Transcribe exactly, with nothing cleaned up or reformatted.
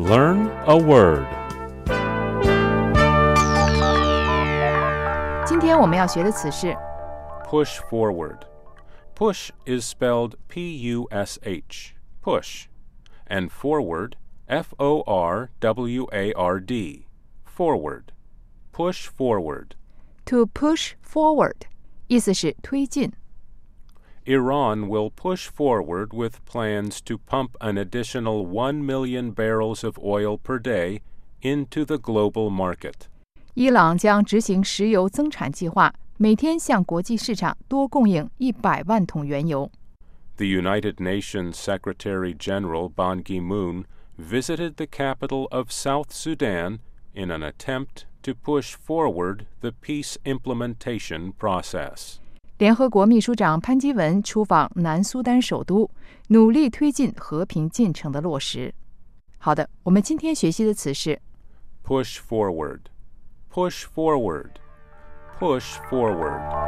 Learn a word. 今天我们要学的词是 Push forward. Push is spelled P U S H, push, and forward, F O R W A R D, forward. Push forward. to push forward， 意思是推进。 Iran will push forward with plans to pump an additional one million barrels of oil per day into the global market. 伊朗将执行石油增产计划，每天向国际市场多供应一百万桶原油。 The United Nations Secretary-General Ban Ki-moon visited the capital of South Sudan in an attempt to push forward the peace implementation process. 联合国秘书长潘基文出访南苏丹首都，努力推进和平进程的落实。好的，我们今天学习的词是 Push forward. Push forward. Push forward.